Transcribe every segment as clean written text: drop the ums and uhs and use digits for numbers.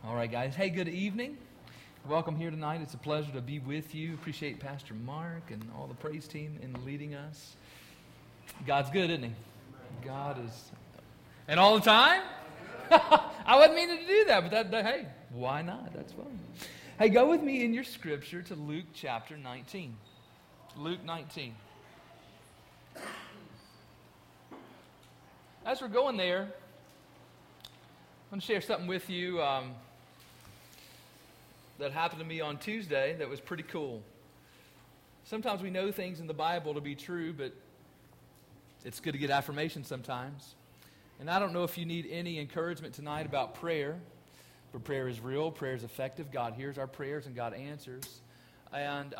All right, guys. Hey, good evening. Welcome here tonight. It's a pleasure to be with you. Appreciate Pastor Mark and all the praise team in leading us. God's good, isn't he? God is. And all the time? I wasn't meaning to do that, but hey, why not? That's fun. Hey, go with me in your scripture to Luke chapter 19. Luke 19. As we're going there, I want to share something with you that happened to me on Tuesday that was pretty cool. Sometimes we know things in the Bible to be true, but it's good to get affirmation sometimes. And I don't know if you need any encouragement tonight about prayer, but prayer is real, prayer is effective. God hears our prayers and God answers. And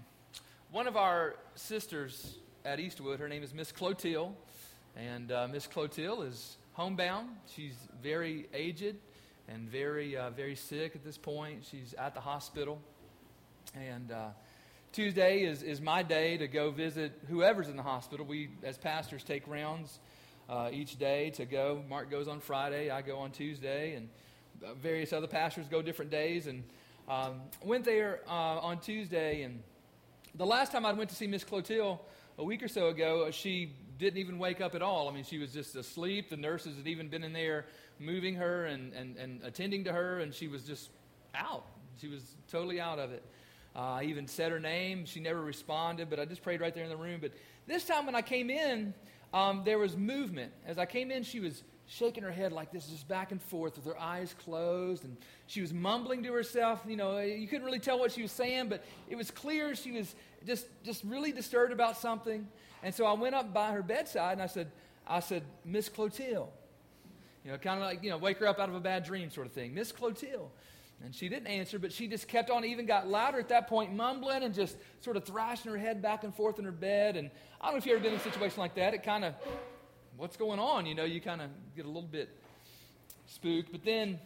one of our sisters at Eastwood, her name is Miss Clotilde, and Miss Clotilde is homebound. She's very aged and very sick at this point. She's at the hospital. And Tuesday is my day to go visit whoever's in the hospital. We, as pastors, take rounds each day to go. Mark goes on Friday, I go on Tuesday, and various other pastors go different days. And went there on Tuesday, and the last time I went to see Miss Clotilde a week or so ago, she didn't even wake up at all. I mean, she was just asleep. The nurses had even been in there moving her and attending to her, and she was just out. She was totally out of it. I even said her name. She never responded, but I just prayed right there in the room. But this time when I came in, there was movement. As I came in, she was shaking her head like this, just back and forth with her eyes closed, and she was mumbling to herself. You know, you couldn't really tell what she was saying, but it was clear she was just really disturbed about something. And so I went up by her bedside, and I said, Miss Clotilde. You know, kind of like, wake her up out of a bad dream sort of thing. Miss Clotilde. And she didn't answer, but she just kept on, even got louder at that point, mumbling and just sort of thrashing her head back and forth in her bed. And I don't know if you've ever been in a situation like that. It kind of, what's going on? You kind of get a little bit spooked. But then,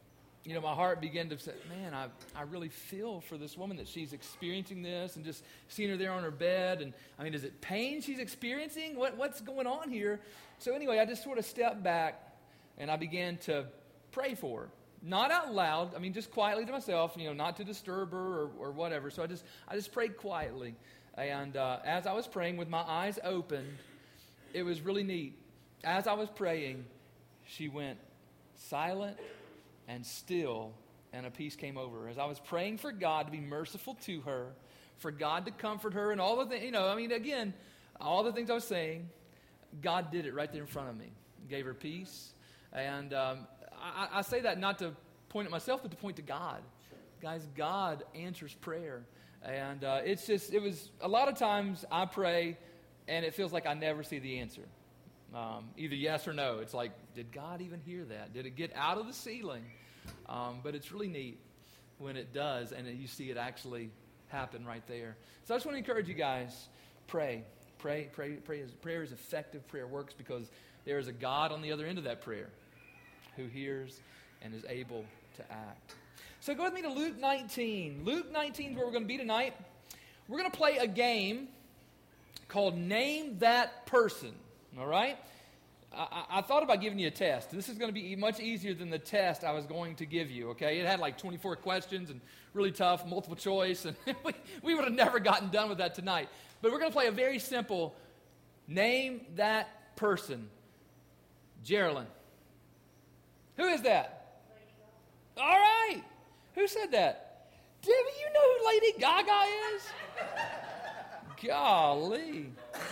my heart began to say, man, I really feel for this woman that she's experiencing this, and just seeing her there on her bed. And I mean, is it pain she's experiencing? What's going on here? So anyway, I just sort of stepped back and I began to pray for her. Not out loud, just quietly to myself, not to disturb her or whatever. So I just prayed quietly. And as I was praying with my eyes opened, it was really neat. As I was praying, she went silent and still, and a peace came over her. As I was praying for God to be merciful to her, for God to comfort her, and all the things, again, all the things I was saying, God did it right there in front of me. Gave her peace. And I say that not to point at myself, but to point to God. Guys, God answers prayer. And it was a lot of times I pray, and it feels like I never see the answer. Either yes or no. It's like, did God even hear that? Did it get out of the ceiling? But it's really neat when it does, and you see it actually happen right there. So I just want to encourage you guys, pray. Prayer is effective. Prayer works because there is a God on the other end of that prayer who hears and is able to act. So go with me to Luke 19. Luke 19 is where we're going to be tonight. We're going to play a game called Name That Person. All right? I thought about giving you a test. This is going to be much easier than the test I was going to give you, okay? It had like 24 questions and really tough, multiple choice, and we would have never gotten done with that tonight. But we're going to play a very simple Name That Person. Geraldine. Who is that? All right. Who said that? Debbie, you know who Lady Gaga is? Golly.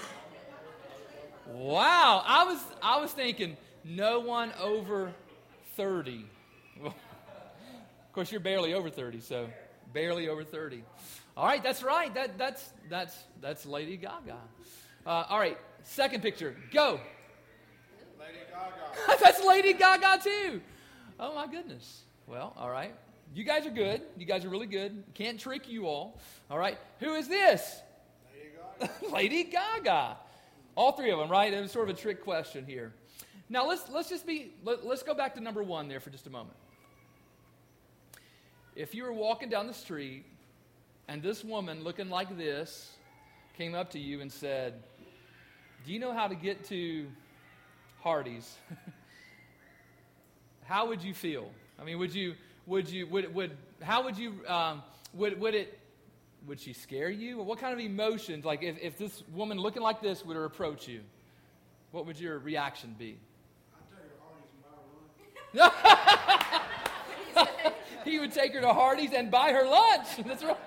Wow. I was thinking no one over 30. Well, of course, you're barely over 30, so barely over 30. All right, that's right. That's Lady Gaga. All right, second picture. Go. Lady Gaga. That's Lady Gaga too. Oh my goodness. Well, all right. You guys are good. You guys are really good. Can't trick you all. All right. Who is this? Lady Gaga. Lady Gaga. All three of them, right? It was sort of a trick question here. Now let's go back to number one there for just a moment. If you were walking down the street and this woman looking like this came up to you and said, "Do you know how to get to Hardee's?" How would you feel? I mean, would you would she scare you? Or what kind of emotions, like if this woman looking like this would approach you, what would your reaction be? I'd take her to Hardee's and buy her lunch. He would take her to Hardee's and buy her lunch. That's right.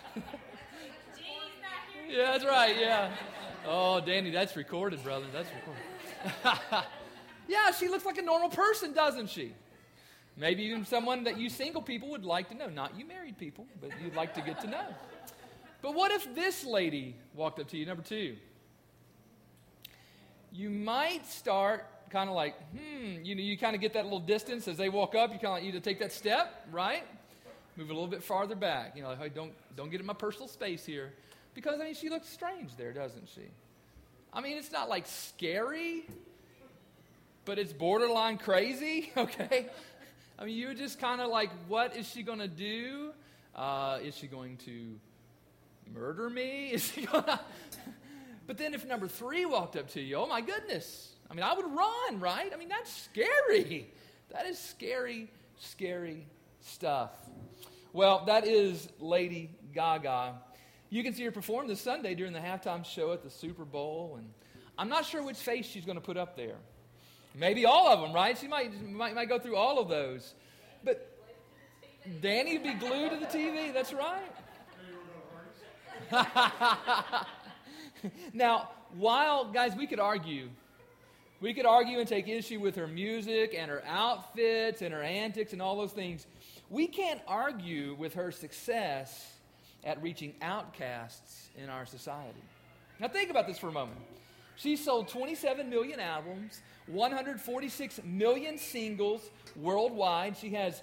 Yeah, that's right, yeah. Oh, Danny, that's recorded, brother. That's recorded. Yeah, she looks like a normal person, doesn't she? Maybe even someone that you single people would like to know. Not you married people, but you'd like to get to know. But what if this lady walked up to you, number 2? You might start kind of like, you kind of get that little distance as they walk up. You kind of like you to take that step, right? Move a little bit farther back. Like, hey, don't get in my personal space here. Because, she looks strange there, doesn't she? It's not like scary, but it's borderline crazy, okay? You're just kind of like, what is she going to do? Is she going to murder me? Is she going to... But then if number 3 walked up to you, oh my goodness. I would run, right? That's scary. That is scary, scary stuff. Well, that is Lady Gaga. You can see her perform this Sunday during the halftime show at the Super Bowl, and I'm not sure which face she's going to put up there. Maybe all of them, right? She might go through all of those. But Danny would be glued to the TV. That's right. Now, guys, we could argue and take issue with her music and her outfits and her antics and all those things. We can't argue with her success at reaching outcasts in our society. Now think about this for a moment. She sold 27 million albums, 146 million singles worldwide. She has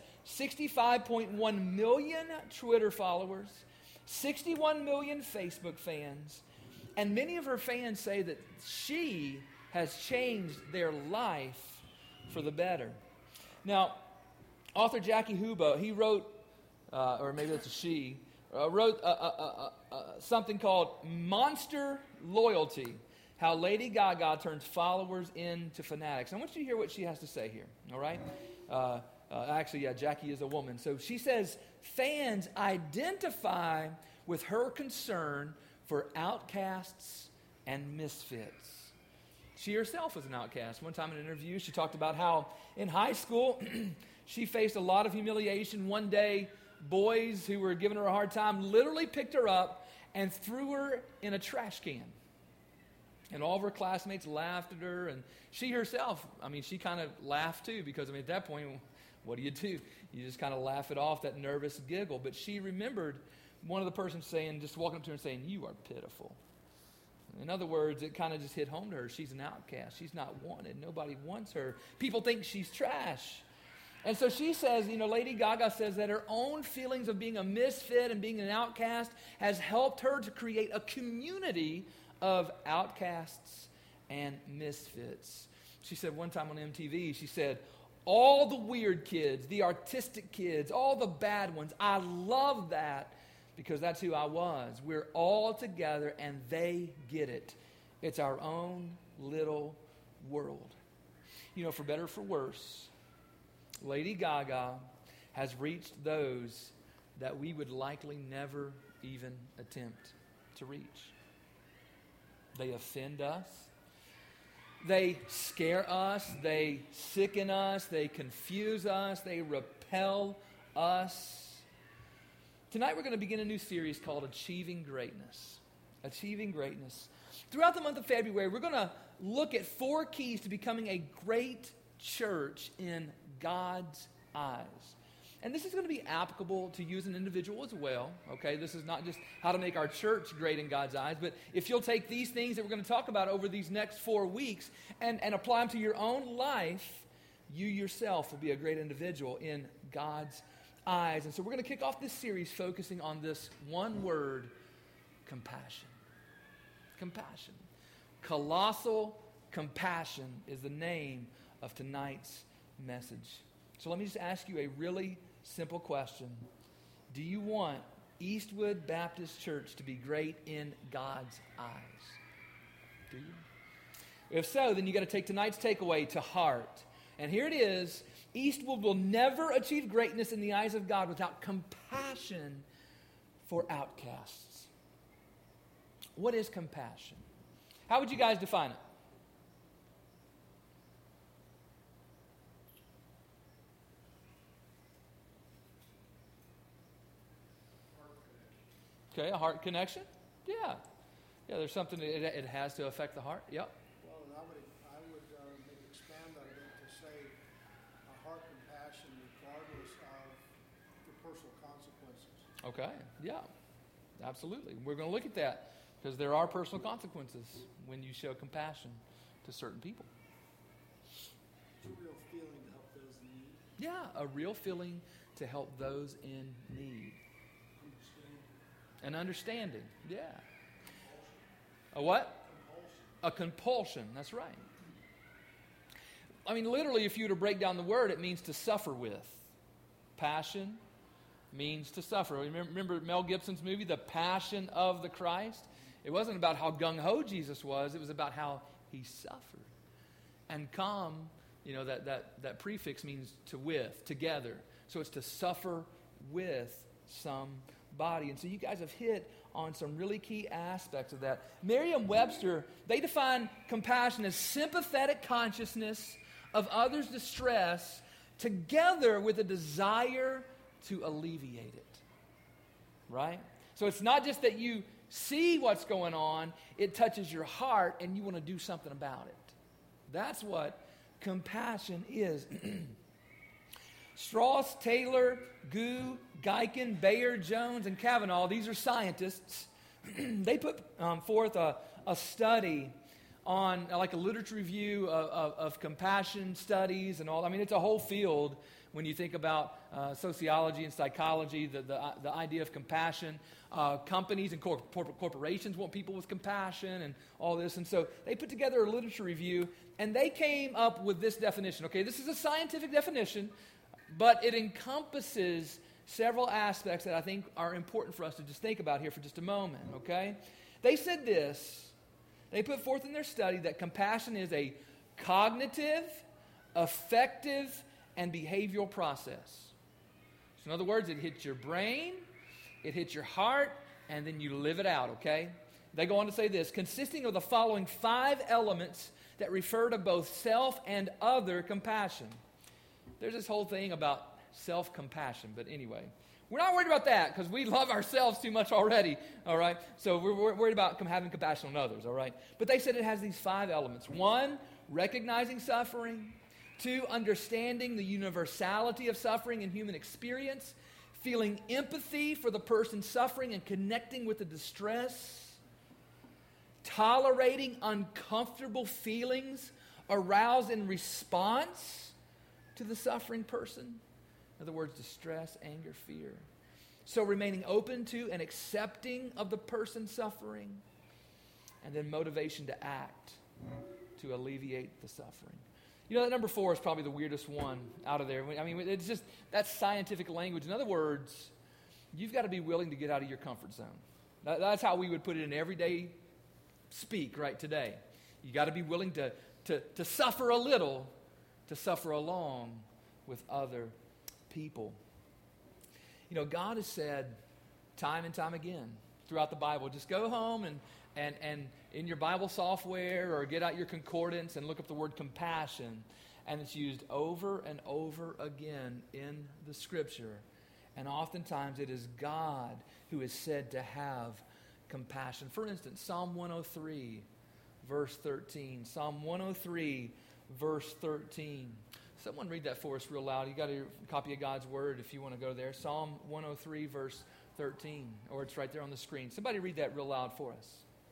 65.1 million Twitter followers, 61 million Facebook fans, and many of her fans say that she has changed their life for the better. Now, author Jackie Hubo, he wrote, or maybe that's a she, wrote something called Monster Loyalty, how Lady Gaga turns followers into fanatics. I want you to hear what she has to say here, all right? Actually, Jackie is a woman. So she says, fans identify with her concern for outcasts and misfits. She herself was an outcast. One time in an interview, she talked about how in high school, she faced a lot of humiliation. One day, boys who were giving her a hard time literally picked her up and threw her in a trash can. And all of her classmates laughed at her, and she herself, she kind of laughed too, because, at that point, what do? You just kind of laugh it off, that nervous giggle. But she remembered one of the persons just walking up to her and saying, "You are pitiful." In other words, it kind of just hit home to her. She's an outcast. She's not wanted. Nobody wants her. People think she's trash. And so she says, Lady Gaga says that her own feelings of being a misfit and being an outcast has helped her to create a community of outcasts and misfits. She said one time on MTV, she said, all the weird kids, the artistic kids, all the bad ones, I love that because that's who I was. We're all together and they get it. It's our own little world. For better or for worse, Lady Gaga has reached those that we would likely never even attempt to reach. They offend us. They scare us. They sicken us. They confuse us. They repel us. Tonight we're going to begin a new series called Achieving Greatness. Achieving Greatness. Throughout the month of February, we're going to look at 4 keys to becoming a great church in God's eyes. And this is going to be applicable to you as an individual as well, okay? This is not just how to make our church great in God's eyes, but if you'll take these things that we're going to talk about over these next 4 weeks and apply them to your own life, you yourself will be a great individual in God's eyes. And so we're going to kick off this series focusing on this one word, compassion. Compassion. Colossal compassion is the name of tonight's message. So let me just ask you a really simple question. Do you want Eastwood Baptist Church to be great in God's eyes? Do you? If so, then you got to take tonight's takeaway to heart. And here it is. Eastwood will never achieve greatness in the eyes of God without compassion for outcasts. What is compassion? How would you guys define it? Okay, a heart connection? Yeah. Yeah, there's something, it has to affect the heart. Yep. Well, and I would maybe expand on it to say a heart compassion regardless of the personal consequences. Okay, yeah, absolutely. We're going to look at that because there are personal consequences when you show compassion to certain people. It's a real feeling to help those in need. Yeah, a real feeling to help those in need. An understanding, yeah. A what? A compulsion, that's right. I mean, literally, if you were to break down the word, it means to suffer with. Passion means to suffer. Remember Mel Gibson's movie, The Passion of the Christ? It wasn't about how gung-ho Jesus was. It was about how he suffered. And come, that prefix means to with, together. So it's to suffer with somebody. And so you guys have hit on some really key aspects of that. Merriam-Webster, they define compassion as sympathetic consciousness of others' distress together with a desire to alleviate it. Right? So it's not just that you see what's going on, it touches your heart and you want to do something about it. That's what compassion is. Strauss, Taylor, Gu, Guykin, Bayer, Jones, and Kavanaugh, these are scientists. They put forth a study on like a literature review of compassion studies and all. I mean, it's a whole field when you think about sociology and psychology, the idea of compassion. Companies and corporations want people with compassion and all this. And so they put together a literature review, and they came up with this definition. Okay, this is a scientific definition, but it encompasses several aspects that I think are important for us to just think about here for just a moment, okay? They said this. They put forth in their study that compassion is a cognitive, affective, and behavioral process. So in other words, it hits your brain, it hits your heart, and then you live it out, okay? They go on to say this, consisting of the following 5 elements that refer to both self and other compassion. There's this whole thing about self-compassion, but anyway, we're not worried about that because we love ourselves too much already, all right? So we're worried about having compassion on others, all right? But they said it has these 5 elements. 1, recognizing suffering. 2, understanding the universality of suffering in human experience. Feeling empathy for the person suffering and connecting with the distress. Tolerating uncomfortable feelings aroused in response to the suffering person. In other words, distress, anger, fear. So remaining open to and accepting of the person suffering. And then motivation to act to alleviate the suffering. That number 4 is probably the weirdest one out of there. I mean, it's just, that's scientific language. In other words, you've got to be willing to get out of your comfort zone. That's how we would put it in everyday speak right today. You got to be willing to suffer a little, to suffer along with other people. God has said time and time again throughout the Bible, just go home and in your Bible software or get out your concordance and look up the word compassion, and it's used over and over again in the Scripture. And oftentimes it is God who is said to have compassion. For instance, Psalm 103, verse 13. Psalm 103, verse 13. Someone read that for us real loud. You got a copy of God's Word if you want to go there. Psalm 103, verse 13. Or it's right there on the screen. Somebody read that real loud for us.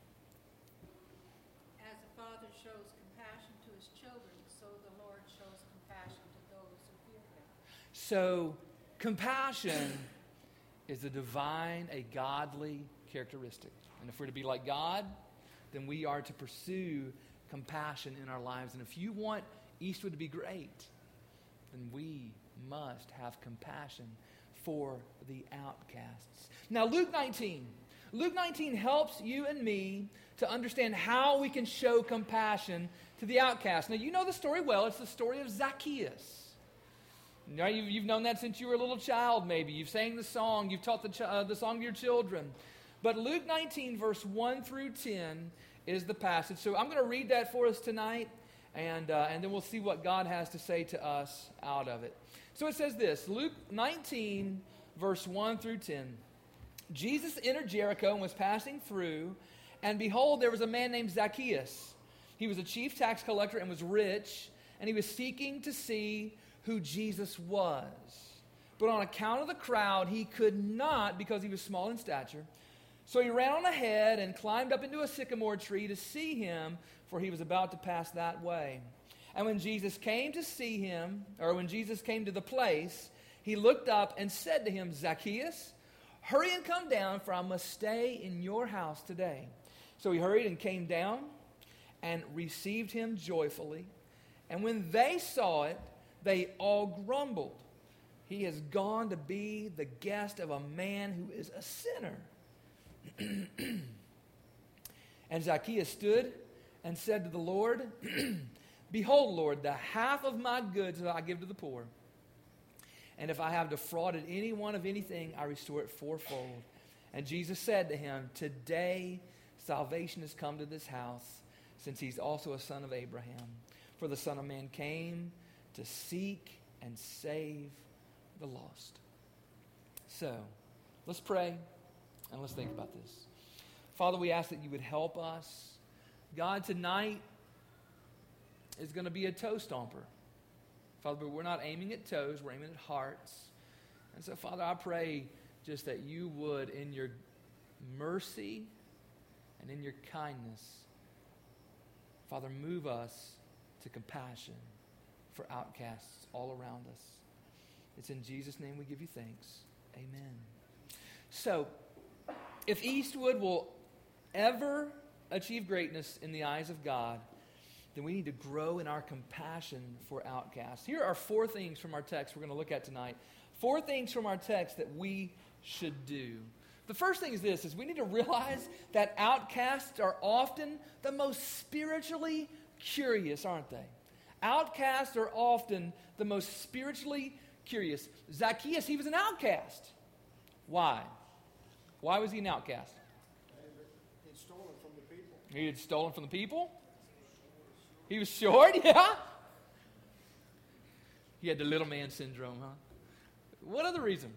As a father shows compassion to his children, so the Lord shows compassion to those who fear him. So, compassion is a divine, a godly characteristic. And if we're to be like God, then we are to pursue compassion in our lives. And if you want Eastwood to be great, then we must have compassion for the outcasts. Now, Luke 19 helps you and me to understand how we can show compassion to the outcast. Now, you know the story well. It's the story of Zacchaeus. Now, you've known that since you were a little child, maybe. You've sang the song. You've taught the song to your children. But Luke 19, verse 1 through 10 is the passage. So I'm going to read that for us tonight, and then we'll see what God has to say to us out of it. So it says this, Luke 19, verse 1 through 10. Jesus entered Jericho and was passing through, and behold, there was a man named Zacchaeus. He was a chief tax collector and was rich, and he was seeking to see who Jesus was. But on account of the crowd, he could not, because he was small in stature. So he ran on ahead and climbed up into a sycamore tree to see him, for he was about to pass that way. And when Jesus came to see him, or when Jesus came to the place, he looked up and said to him, Zacchaeus, hurry and come down, for I must stay in your house today. So he hurried and came down and received him joyfully. And when they saw it, they all grumbled. He has gone to be the guest of a man who is a sinner. And Zacchaeus stood and said to the Lord, Behold, Lord, the half of my goods I give to the poor. And if I have defrauded anyone of anything, I restore it fourfold. And Jesus said to him, Today salvation has come to this house, since he's also a son of Abraham. For the Son of Man came to seek and save the lost. So, let's pray and let's think about this. Father, we ask that you would help us. God, tonight is going to be a toe stomper. Father, but we're not aiming at toes, we're aiming at hearts. And so, Father, I pray just that you would, in your mercy and in your kindness, Father, move us to compassion for outcasts all around us. It's in Jesus' name we give you thanks. Amen. So, if Eastwood will ever achieve greatness in the eyes of God, then we need to grow in our compassion for outcasts. Here are 4 things from our text we're going to look at tonight. 4 things from our text that we should do. The first thing is this, is we need to realize that outcasts are often the most spiritually curious, aren't they? Outcasts are often the most spiritually curious. Zacchaeus, he was an outcast. Why? Why was he an outcast? He'd stolen from the people. He had stolen from the people? He was short, yeah. He had the little man syndrome, huh? What other reason?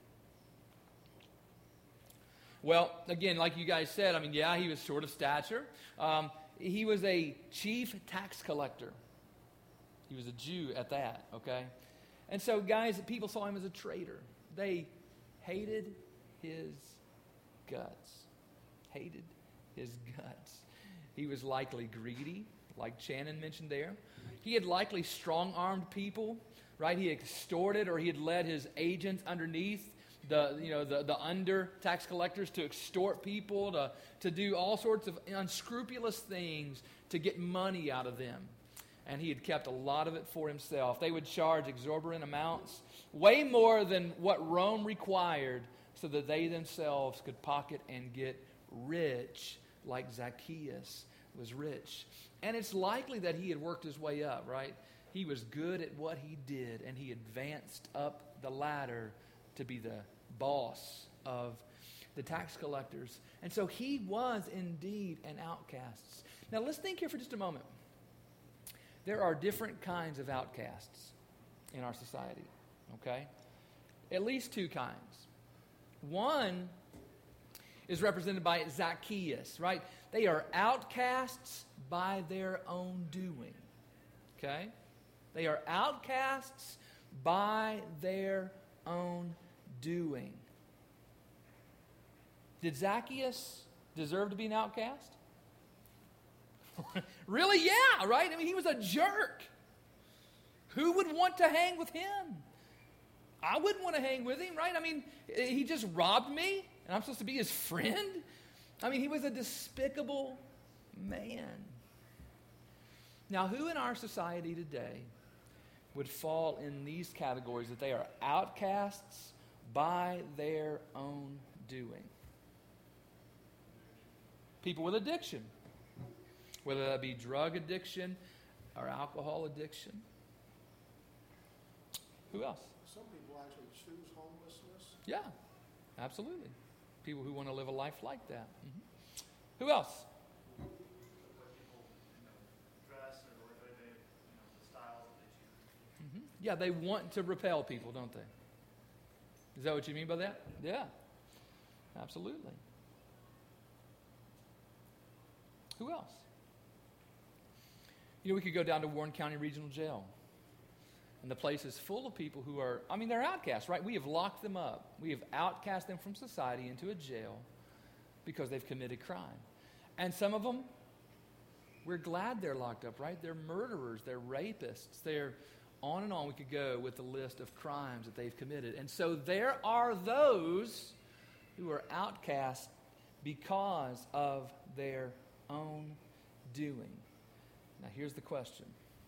Well, again, like you guys said, I mean, yeah, he was short of stature. He was a chief tax collector. He was a Jew at that, okay? And so, guys, people saw him as a traitor. They hated his guts. Hated his guts. He was likely greedy, like Shannon mentioned there. He had likely strong-armed people, right? He extorted, or he had led his agents underneath the under tax collectors to extort people, to do all sorts of unscrupulous things to get money out of them. And he had kept a lot of it for himself. They would charge exorbitant amounts, way more than what Rome required, so that they themselves could pocket and get rich, like Zacchaeus was rich. And it's likely that he had worked his way up, right? He was good at what he did, and he advanced up the ladder to be the boss of the tax collectors. And so he was indeed an outcast. Now let's think here for just a moment. There are different kinds of outcasts in our society, okay? At least 2 kinds. One is represented by Zacchaeus, right? They are outcasts by their own doing, okay? They are outcasts by their own doing. Did Zacchaeus deserve to be an outcast? Really? Yeah, right? I mean, he was a jerk. Who would want to hang with him? I wouldn't want to hang with him, right? I mean, he just robbed me, and I'm supposed to be his friend? I mean, he was a despicable man. Now, who in our society today would fall in these categories, that they are outcasts by their own doing? People with addiction, whether that be drug addiction or alcohol addiction. Who else? Some people actually choose homelessness. Yeah, absolutely. People who want to live a life like that. Who else? The way people, dress or the way they, the styles that they choose. Yeah, they want to repel people, don't they? Is that what you mean by that? Yeah, absolutely. Who else? We could go down to Warren County Regional Jail. And the place is full of people who are, they're outcasts, right? We have locked them up. We have outcast them from society into a jail because they've committed crime. And some of them, we're glad they're locked up, right? They're murderers, they're rapists, they're on and on we could go with the list of crimes that they've committed. And so there are those who are outcast because of their own doing. Now here's the question.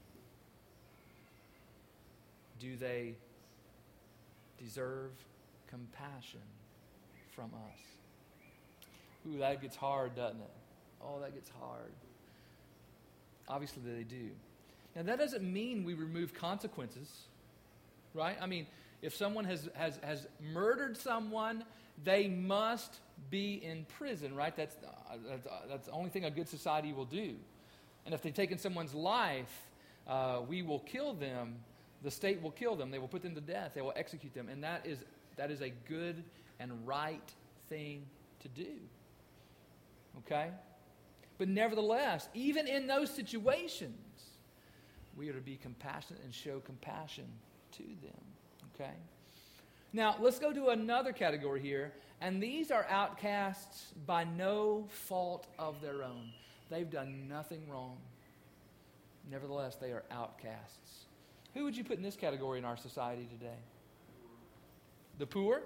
Do they deserve compassion from us? Ooh, that gets hard, doesn't it? Oh, that gets hard. Obviously they do. Now that doesn't mean we remove consequences, right? If someone has murdered someone, they must be in prison, right? That's the only thing a good society will do. And if they've taken someone's life, we will kill them. The state will kill them. They will put them to death. They will execute them. And that is a good and right thing to do. Okay? But nevertheless, even in those situations, we are to be compassionate and show compassion to them. Okay? Now, let's go to another category here. And these are outcasts by no fault of their own. They've done nothing wrong. Nevertheless, they are outcasts. Who would you put in this category in our society today? The poor?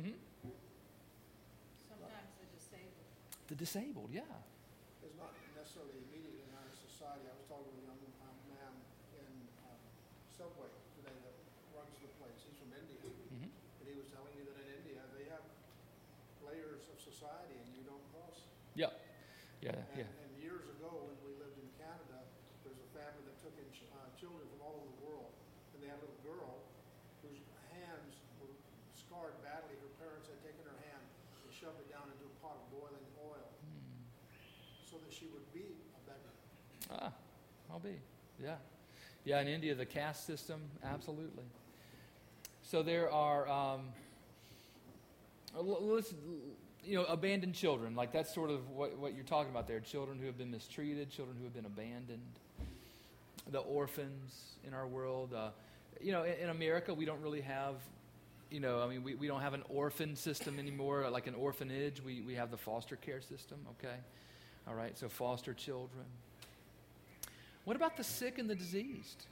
Sometimes the disabled. The disabled, yeah. It's not necessarily immediate in our society. I was talking with a young man in Subway today that runs the place. He's from India. And he was telling me that in India they have layers of society and you don't cross. Yeah. Yeah, yeah. And years ago when we lived in Canada, there was a family that took in children from all over the world. And they had a little girl whose hands were scarred badly. Her parents had taken her hand and shoved it down into a pot of boiling oil so that she would be a beggar. I'll be. Yeah. Yeah, in India, the caste system, absolutely. So there are, abandoned children. Like that's sort of what you're talking about there. Children who have been mistreated, children who have been abandoned. The orphans in our world. In America, we don't really have, we don't have an orphan system anymore, like an orphanage. We have the foster care system, okay? All right, so foster children. What about the sick and the diseased?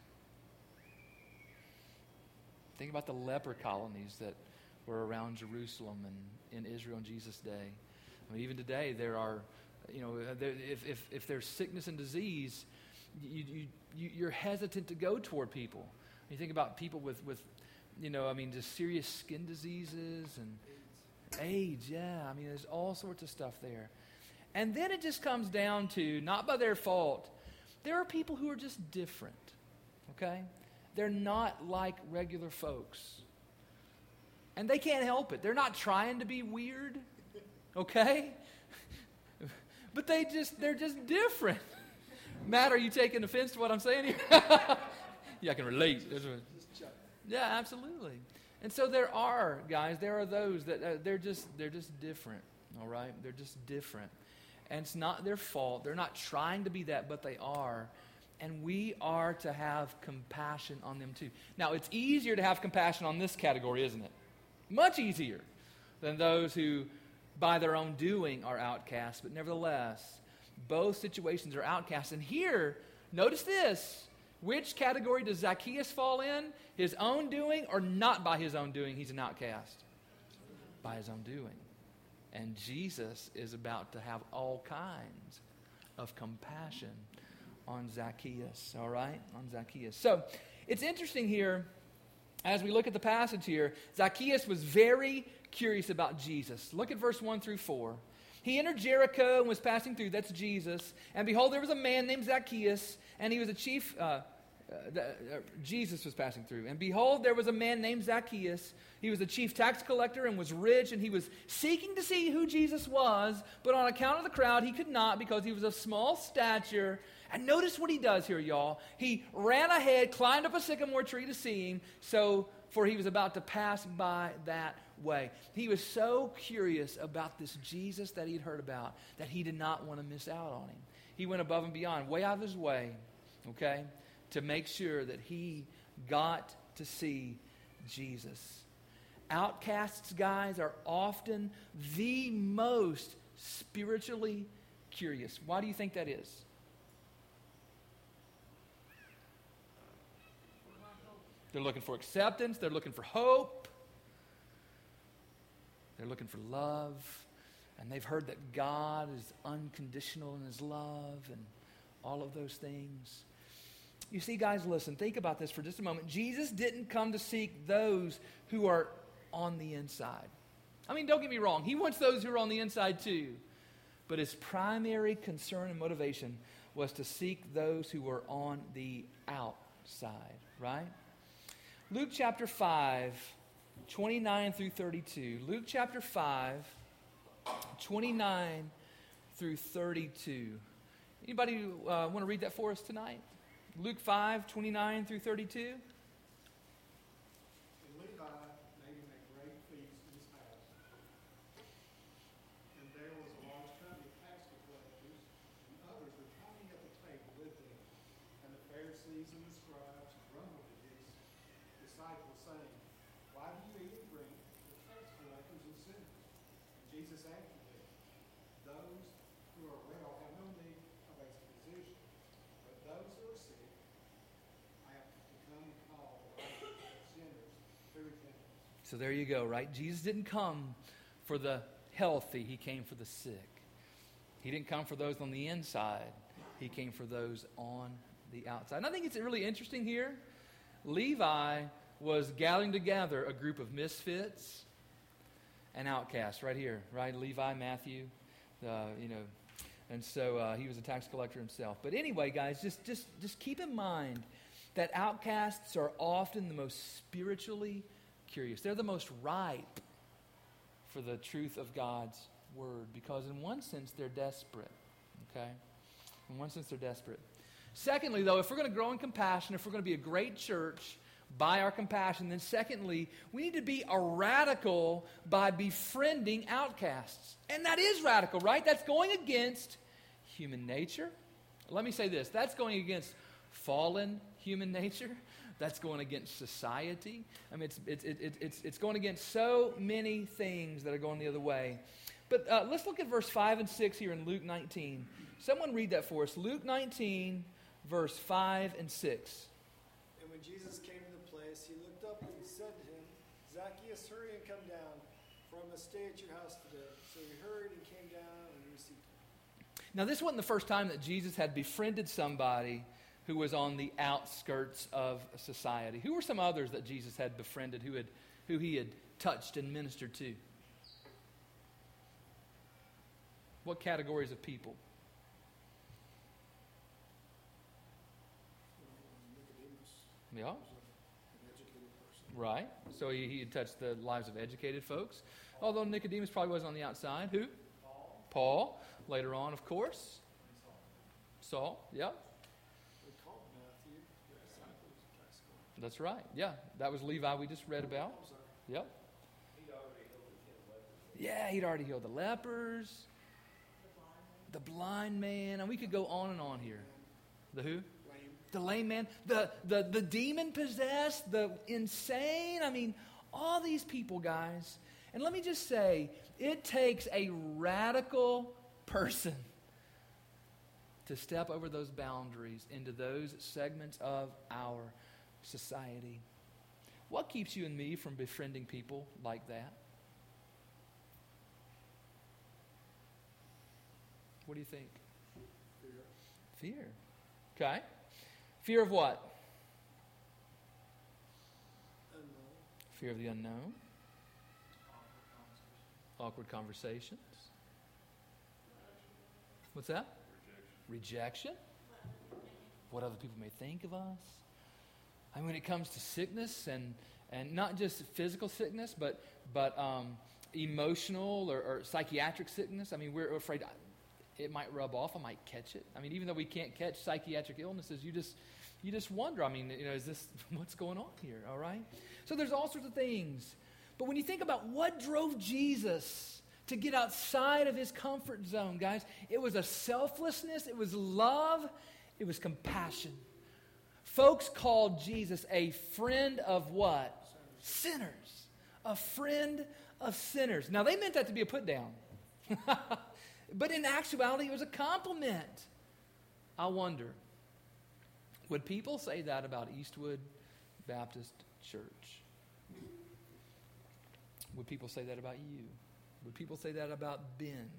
Think about the leper colonies that were around Jerusalem and in Israel in Jesus' day. Even today there are, if there's sickness and disease, you're hesitant to go toward people. You think about people with just serious skin diseases and AIDS, yeah. There's all sorts of stuff there. And then it just comes down to, not by their fault, there are people who are just different, okay? They're not like regular folks. And they can't help it. They're not trying to be weird, okay? But they're just different. Matt, are you taking offense to what I'm saying here? Yeah, I can relate. Yeah, absolutely. And so there are those that they're just different, all right? They're just different. And it's not their fault. They're not trying to be that, but they are. And we are to have compassion on them too. Now, it's easier to have compassion on this category, isn't it? Much easier than those who, by their own doing, are outcasts. But nevertheless, both situations are outcasts. And here, notice this. Which category does Zacchaeus fall in? His own doing or not by his own doing? He's an outcast. By his own doing. And Jesus is about to have all kinds of compassion on Zacchaeus, all right? On Zacchaeus. So, it's interesting here, as we look at the passage here, Zacchaeus was very curious about Jesus. Look at verse 1 through 4. He entered Jericho and was passing through. That's Jesus. And behold, there was a man named Zacchaeus, and he was a chief Jesus was passing through. And behold, there was a man named Zacchaeus. He was a chief tax collector and was rich, and he was seeking to see who Jesus was, but on account of the crowd, he could not because he was of small stature. And notice what he does here, y'all. He ran ahead, climbed up a sycamore tree to see him, for he was about to pass by that way. He was so curious about this Jesus that he'd heard about that he did not want to miss out on him. He went above and beyond, way out of his way, okay, to make sure that he got to see Jesus. Outcasts, guys, are often the most spiritually curious. Why do you think that is? They're looking for acceptance. They're looking for hope. They're looking for love. And they've heard that God is unconditional in his love and all of those things. You see, guys, listen, think about this for just a moment. Jesus didn't come to seek those who are on the inside. I mean, don't get me wrong. He wants those who are on the inside too. But his primary concern and motivation was to seek those who were on the outside, right? Luke chapter 5, 29 through 32. Luke chapter 5, 29 through 32. Anybody want to read that for us tonight? Luke 5, 29 through 32. And Levi made him a great feast in his house. And there was a large company of tax collectors, and others were coming at the table with him. And the Pharisees and the scribes grumbled at his disciples, saying, Why do you eat and drink with tax collectors and sinners? And Jesus answered them, Those who are well have no need of a physician, but those who are sick. I have become called sinners to repentance. So there you go, right? Jesus didn't come for the healthy. He came for the sick. He didn't come for those on the inside. He came for those on the outside. And I think it's really interesting here. Levi was gathering together a group of misfits and outcasts right here, right? Levi, Matthew, and so he was a tax collector himself. But anyway, guys, just keep in mind that outcasts are often the most spiritually curious. They're the most ripe for the truth of God's word because in one sense they're desperate, okay? In one sense they're desperate. Secondly, though, if we're going to grow in compassion, if we're going to be a great church by our compassion, then secondly, we need to be a radical by befriending outcasts. And that is radical, right? That's going against human nature. Let me say this. That's going against fallen human nature. That's going against society. I mean, it's going against so many things that are going the other way. But let's look at verse 5 and 6 here in Luke 19. Someone read that for us. Luke 19, verse 5 and 6. And when Jesus came to the place, he looked up and said to him, Zacchaeus, hurry and come down, for I must stay at your house today. So he hurried and came down and received him. Now, this wasn't the first time that Jesus had befriended somebody who was on the outskirts of society. Who were some others that Jesus had befriended, who he had touched and ministered to? What categories of people? Nicodemus Yeah, was an educated person. right. So he had touched the lives of educated folks. Although Nicodemus probably wasn't on the outside. Who? Paul. Later on, of course. Saul. Yeah. They called Matthew, the disciple, was a tax collector. That's right. Yeah, that was Levi we just read about. I'm sorry. Yep. Yeah, he'd already healed the lepers, the blind man, and we could go on and on here. The who? Lame. The lame man, the demon possessed, the insane. I mean, all these people, guys. And let me just say, it takes a radical person to step over those boundaries into those segments of our society. What keeps you and me from befriending people like that? What do you think? Fear. Fear. Okay. Fear of what? Unknown. Fear of the unknown. Awkward conversations. What's that? Rejection. What other people may think of us. I mean, when it comes to sickness and not just physical sickness, but emotional or psychiatric sickness. I mean, we're afraid it might rub off. I might catch it. I mean, even though we can't catch psychiatric illnesses, you just wonder. I mean, is this what's going on here? All right. So there's all sorts of things. But when you think about what drove Jesus to get outside of his comfort zone, guys, it was a selflessness. It was love. It was compassion. Folks called Jesus a friend of what? Sinners. A friend of sinners. Now, they meant that to be a put down. But in actuality, it was a compliment. I wonder, would people say that about Eastwood Baptist Church? Would people say that about you? Would people say that about Ben?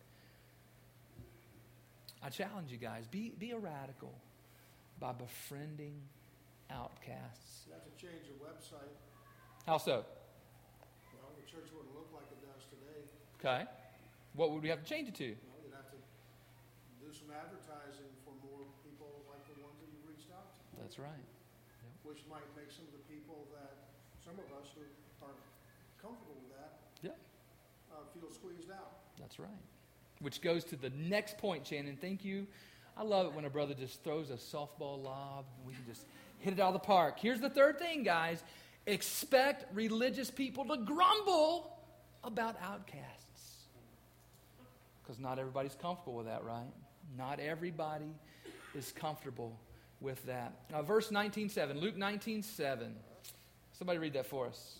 I challenge you guys, be a radical by befriending outcasts. You have to change your website. How so? Well, the church wouldn't look like it does today. Okay. What would we have to change it to? Well, you'd have to do some advertising for more people like the ones that you reached out to. That's right. Which might make some of the people that, some of us who aren't comfortable with that, feel squeezed out. That's right. Which goes to the next point, Shannon. Thank you. I love it when a brother just throws a softball lob and we can just hit it out of the park. Here's the third thing, guys. Expect religious people to grumble about outcasts. Because not everybody's comfortable with that, right? Not everybody is comfortable with that. Now, verse 19:7, Luke 19:7. Somebody read that for us.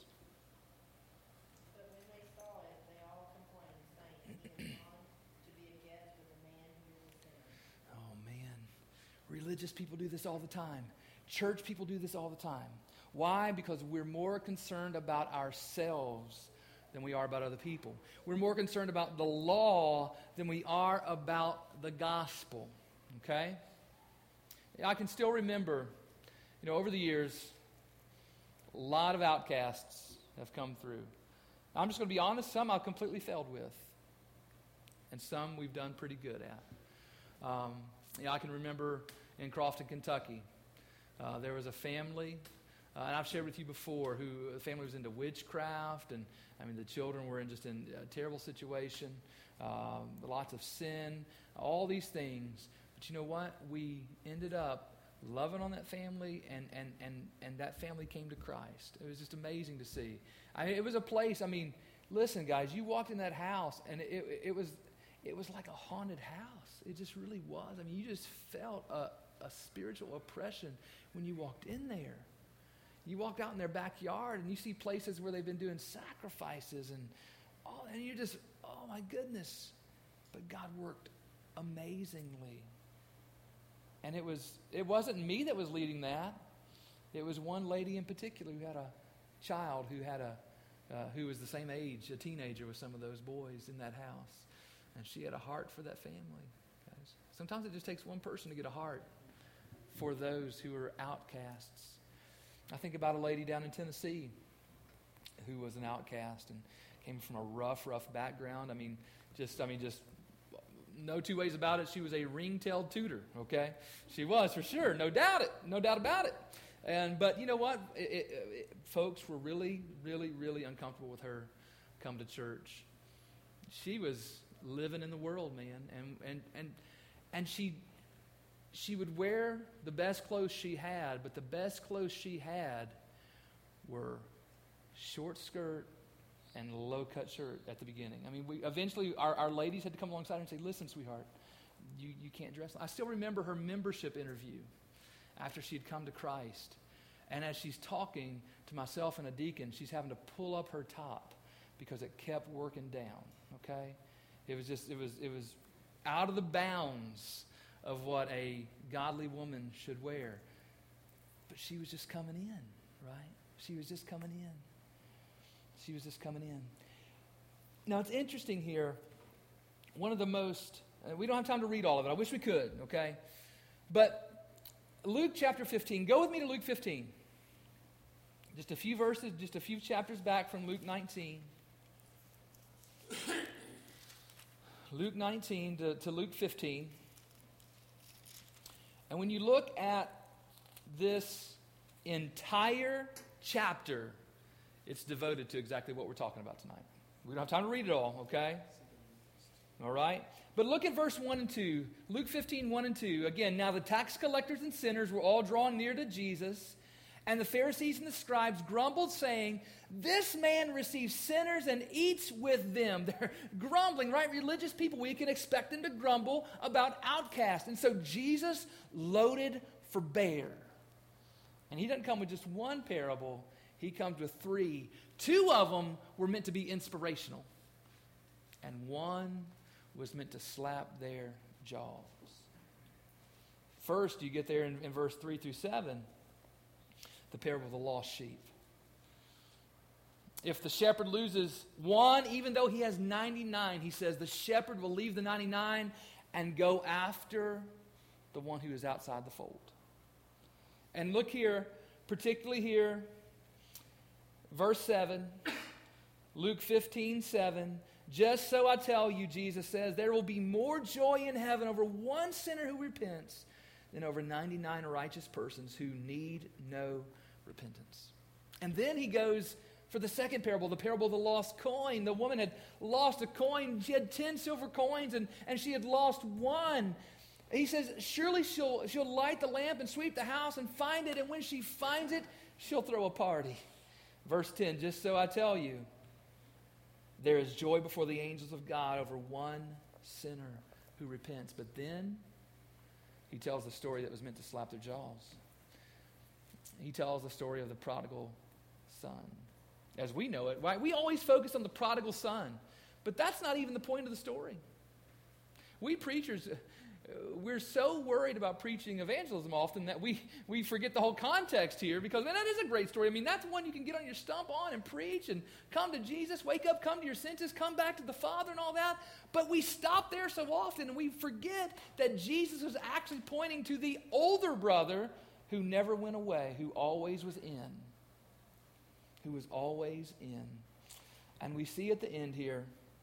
But when they saw it, they all complained, saying, "He has gone to be a guest with a man who is a sinner." Oh, man. Religious people do this all the time. Church people do this all the time. Why? Because we're more concerned about ourselves than we are about other people. We're more concerned about the law than we are about the gospel. Okay? I can still remember, over the years, a lot of outcasts have come through. I'm just going to be honest, some I've completely failed with. And some we've done pretty good at. I can remember in Crofton, Kentucky, there was a family, and I've shared with you before, the family was into witchcraft, and the children were in a terrible situation, lots of sin, all these things. But you know what? We ended up loving on that family, and that family came to Christ. It was just amazing to see. It was a place, listen, guys, you walked in that house, and it was like a haunted house. It just really was. You just felt a spiritual oppression when you walked in there. You walked out in their backyard, and you see places where they've been doing sacrifices, and you're just, oh my goodness. But God worked amazingly. And it wasn't me that was leading that. It was one lady in particular who had a child who was the same age, a teenager with some of those boys in that house. And she had a heart for that family, guys. Sometimes it just takes one person to get a heart for those who are outcasts. I think about a lady down in Tennessee who was an outcast and came from a rough background. Just no two ways about it. She was a ring-tailed tutor, okay? She was, for sure. No doubt about it. But you know what? Folks were really, really, really uncomfortable with her come to church. She was living in the world, man. And she would wear the best clothes she had, but the best clothes she had were short skirt and low-cut shirt at the beginning. Eventually our ladies had to come alongside her and say, "Listen, sweetheart, you can't dress." I still remember her membership interview after she had come to Christ. And as she's talking to myself and a deacon, she's having to pull up her top because it kept working down, okay? It was out of the bounds of what a godly woman should wear. But she was just coming in, right? She was just coming in. Now, it's interesting here. One of the most, we don't have time to read all of it. I wish we could, okay? But Luke chapter 15. Go with me to Luke 15. Just a few verses, just a few chapters back from Luke 19. Luke 19 to Luke 15. And when you look at this entire chapter, it's devoted to exactly what we're talking about tonight. We don't have time to read it all, okay? All right? But look at verse 1 and 2. Luke 15, 1 and 2. Again, now the tax collectors and sinners were all drawing near to Jesus, and the Pharisees and the scribes grumbled, saying, this man receives sinners and eats with them. They're grumbling, right? Religious people, we can expect them to grumble about outcasts. And so Jesus loaded for bear. And he doesn't come with just one parable. He comes with 3. 2 of them were meant to be inspirational. And 1 was meant to slap their jaws. First, you get there in verse 3 through 7, the parable of the lost sheep. If the shepherd loses 1, even though he has 99, he says the shepherd will leave the 99 and go after the one who is outside the fold. And look here, particularly here, verse 7, Luke 15, 7. Just so I tell you, Jesus says, there will be more joy in heaven over 1 sinner who repents than over 99 righteous persons who need no repentance. And then he goes for the second parable, the parable of the lost coin. The woman had lost a coin. She had 10 silver coins, and she had lost 1. He says, surely she'll light the lamp and sweep the house and find it, and when she finds it, she'll throw a party. Verse 10, just so I tell you, there is joy before the angels of God over 1 sinner who repents. But then he tells the story that was meant to slap their jaws. He tells the story of the prodigal son. As we know it, right? We always focus on the prodigal son. But that's not even the point of the story. We preachers, we're so worried about preaching evangelism often that we forget the whole context here, because, man, that is a great story. I mean, that's one you can get on your stump on and preach and come to Jesus, wake up, come to your senses, come back to the Father and all that. But we stop there so often, and we forget that Jesus was actually pointing to the older brother who never went away, who always was in. Who was always in. And we see at the end here,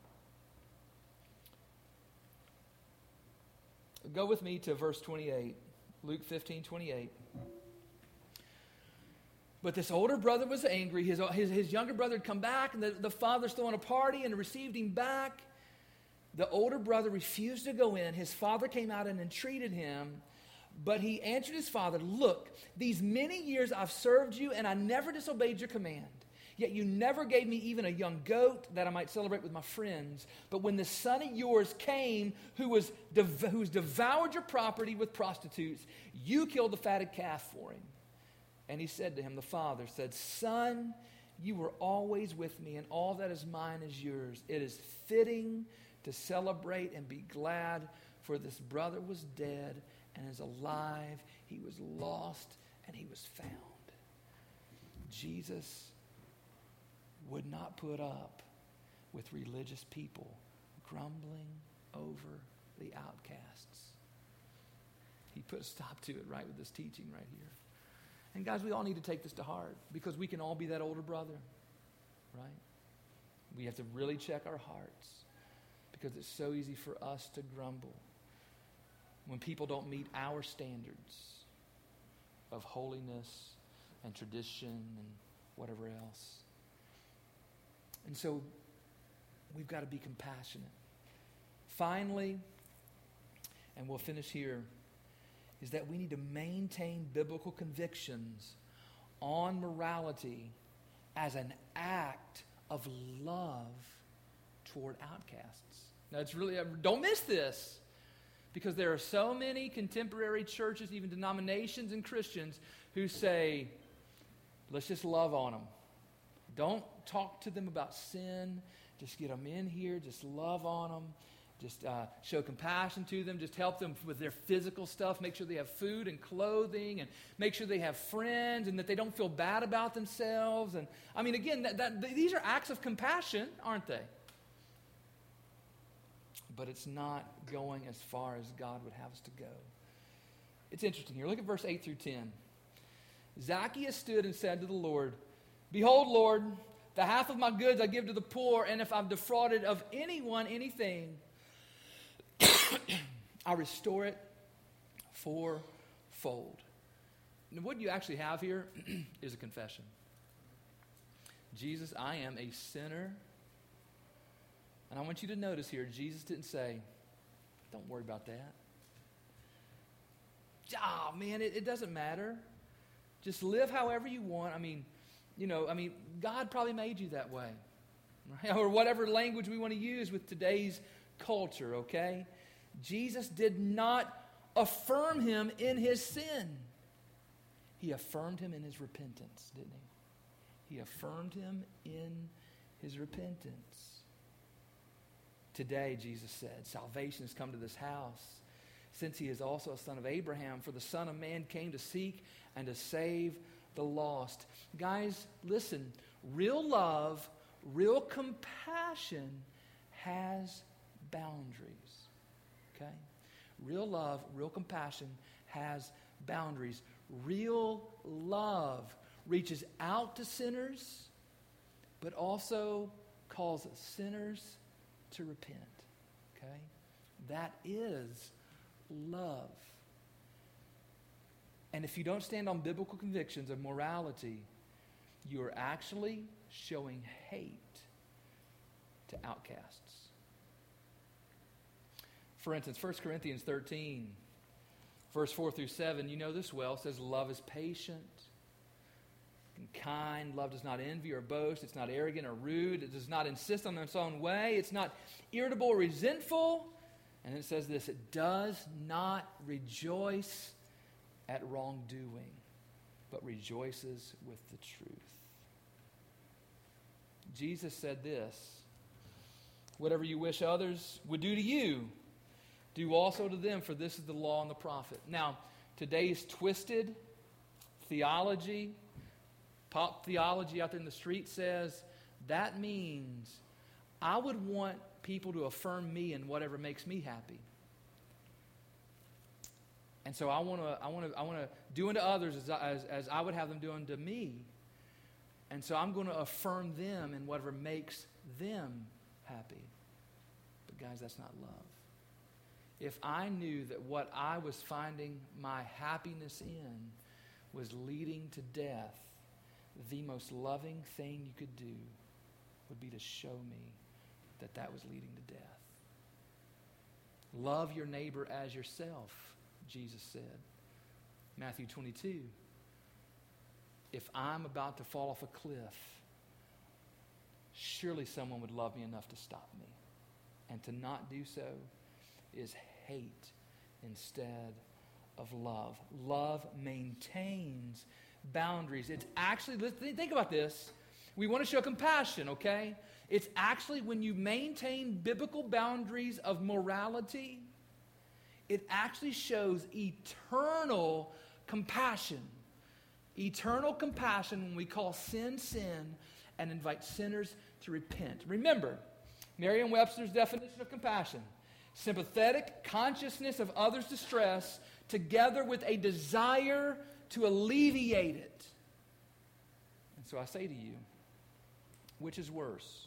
go with me to verse 28, Luke 15, 28. But this older brother was angry. His younger brother had come back, and the father's throwing a party and received him back. The older brother refused to go in. His father came out and entreated him. But he answered his father, look, these many years I've served you, and I never disobeyed your command. Yet you never gave me even a young goat that I might celebrate with my friends. But when the son of yours came, who's devoured your property with prostitutes, you killed the fatted calf for him. And he said to him, the father said, son, you were always with me, and all that is mine is yours. It is fitting to celebrate and be glad, for this brother was dead and is alive. He was lost and he was found. Jesus would not put up with religious people grumbling over the outcasts. He put a stop to it right with this teaching right here. And guys, we all need to take this to heart, because we can all be that older brother, right? We have to really check our hearts, because it's so easy for us to grumble when people don't meet our standards of holiness and tradition and whatever else. And so we've got to be compassionate. Finally, and we'll finish here, is that we need to maintain biblical convictions on morality as an act of love toward outcasts. Now, it's really, don't miss this. Because there are so many contemporary churches, even denominations and Christians, who say, let's just love on them. Don't talk to them about sin. Just get them in here. Just love on them. Just show compassion to them. Just help them with their physical stuff. Make sure they have food and clothing, and make sure they have friends, and that they don't feel bad about themselves. And I mean, again, these are acts of compassion, aren't they? But it's not going as far as God would have us to go. It's interesting here. Look at verse 8 through 10. Zacchaeus stood and said to the Lord, behold, Lord, the half of my goods I give to the poor, and if I've defrauded of anyone anything, I restore it fourfold. what you actually have here is a confession. Jesus, I am a sinner. And I want you to notice here, Jesus didn't say, don't worry about that. Oh, man, it doesn't matter. Just live however you want. God probably made you that way. Right? Or whatever language we want to use with today's culture, okay? Jesus did not affirm him in his sin. He affirmed him in his repentance, didn't he? He affirmed him in his repentance. Today, Jesus said, salvation has come to this house, since he is also a son of Abraham, for the Son of Man came to seek and to save the lost. Guys, listen, real love, real compassion has boundaries. Okay? Real love, real compassion has boundaries. Real love reaches out to sinners, but also calls sinners to repent. Okay? That is love. And if you don't stand on biblical convictions of morality, you are actually showing hate to outcasts. For instance, 1 Corinthians 13, verse 4 through 7, you know this well, says love is patient and kind. Love does not envy or boast. It's not arrogant or rude. It does not insist on its own way. It's not irritable or resentful. And it says this, it does not rejoice at wrongdoing, but rejoices with the truth. Jesus said this, whatever you wish others would do to you, do also to them, for this is the law and the prophet. Now, today's twisted theology, pop theology out there in the street says, that means I would want people to affirm me in whatever makes me happy. And so I want to do unto others as I would have them do unto me. And so I'm going to affirm them in whatever makes them happy. But guys, that's not love. If I knew that what I was finding my happiness in was leading to death, the most loving thing you could do would be to show me that that was leading to death. Love your neighbor as yourself, Jesus said. Matthew 22. If I'm about to fall off a cliff, surely someone would love me enough to stop me. And to not do so is hate instead of love. Love maintains boundaries. It's actually, think about this. We want to show compassion, okay? It's actually when you maintain biblical boundaries of morality, it actually shows eternal compassion. Eternal compassion when we call sin, sin, and invite sinners to repent. Remember, Merriam-Webster's definition of compassion: sympathetic consciousness of others' distress together with a desire to alleviate it. And so I say to you, which is worse?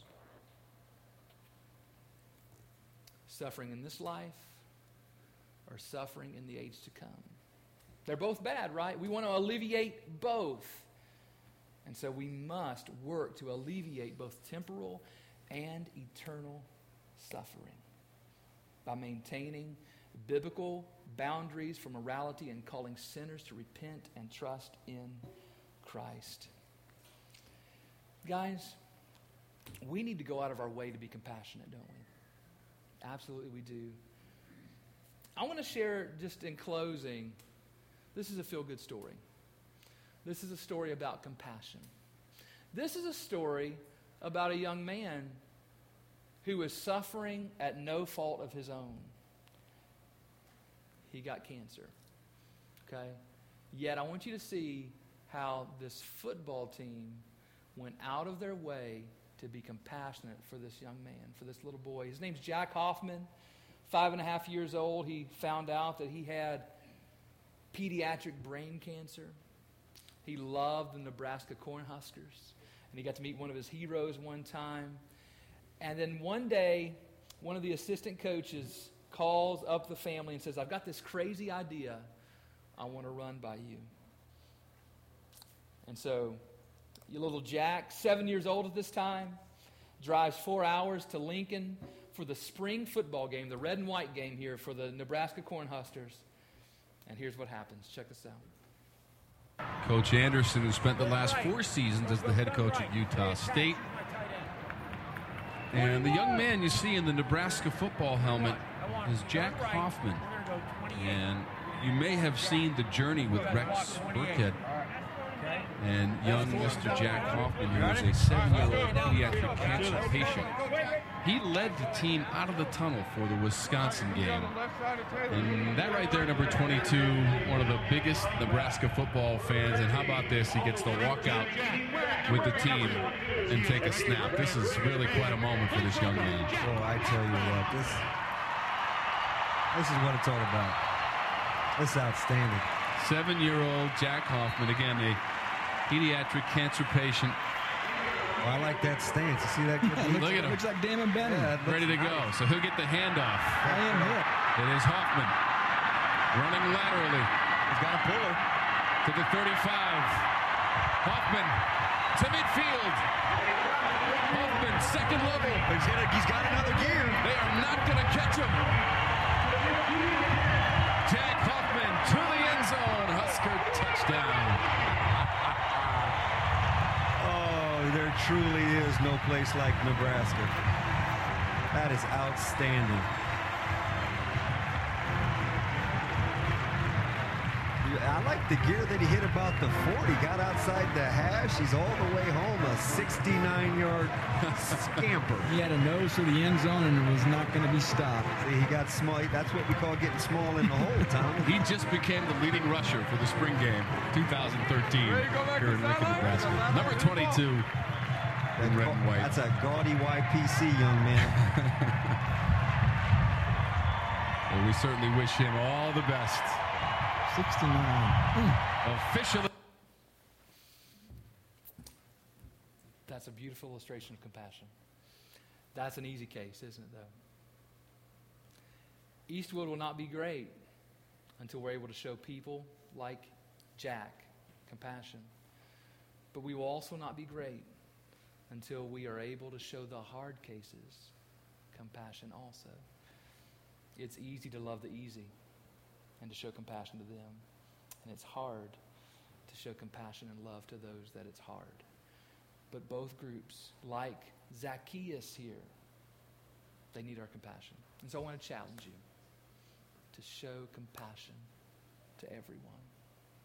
Suffering in this life or suffering in the age to come? They're both bad, right? We want to alleviate both. And so we must work to alleviate both temporal and eternal suffering by maintaining biblical boundaries for morality and calling sinners to repent and trust in Christ. Guys, we need to go out of our way to be compassionate, don't we? Absolutely we do. I want to share, just in closing, this is a feel-good story. This is a story about compassion. This is a story about a young man who was suffering at no fault of his own. He got cancer. Okay? Yet I want you to see how this football team went out of their way to be compassionate for this young man, for this little boy. His name's Jack Hoffman, 5.5 years old. He found out that he had pediatric brain cancer. He loved the Nebraska Cornhuskers, and he got to meet one of his heroes one time. And then one day, one of the assistant coaches calls up the family and says, I've got this crazy idea I want to run by you. And so, your little Jack, 7 years old at this time, drives 4 hours to Lincoln for the spring football game, the red and white game here for the Nebraska Cornhuskers. And here's what happens. Check this out. Coach Anderson, who spent the last 4 seasons as the head coach at Utah State. And the young man you see in the Nebraska football helmet is Jack Hoffman. And you may have seen The Journey with Rex Burkhead. And young Mr. Jack Hoffman, who is a 7-year-old pediatric cancer patient. He led the team out of the tunnel for the Wisconsin game. And that right there, number 22, one of the biggest Nebraska football fans. And how about this? He gets to walk out with the team and take a snap. This is really quite a moment for this young man. Well, I tell you what, this is what it's all about. It's outstanding. 7-year-old Jack Hoffman, again, a pediatric cancer patient. Well, I like that stance. You see that? Look at him. Looks like Damon Benning. Yeah, Ready to go. So he'll get the handoff. I am hit. It is Hoffman running laterally. He's got a puller. To the 35. Hoffman to midfield. Hoffman, second level. He's got another gear. They are not going to catch him. Jack Hoffman to the end zone. Husker touchdown. Oh, there truly is no place like Nebraska. That is outstanding. I like the gear that he hit about the 40. Got outside the hash. He's all the way home. A 69-yard scamper. He had a nose to the end zone and was not going to be stopped. See, he got small. That's what we call getting small in the hole, Tom. He just became the leading rusher for the spring game 2013 here in Lincoln, Nebraska. Number 22 in red and white. That's a gaudy YPC, young man. Well, we certainly wish him all the best. 69. Officially. That's a beautiful illustration of compassion. That's an easy case, isn't it, though? Eastwood will not be great until we're able to show people like Jack compassion. But we will also not be great until we are able to show the hard cases compassion also. It's easy to love the easy and to show compassion to them. And it's hard to show compassion and love to those that it's hard. But both groups, like Zacchaeus here, they need our compassion. And so I want to challenge you to show compassion to everyone.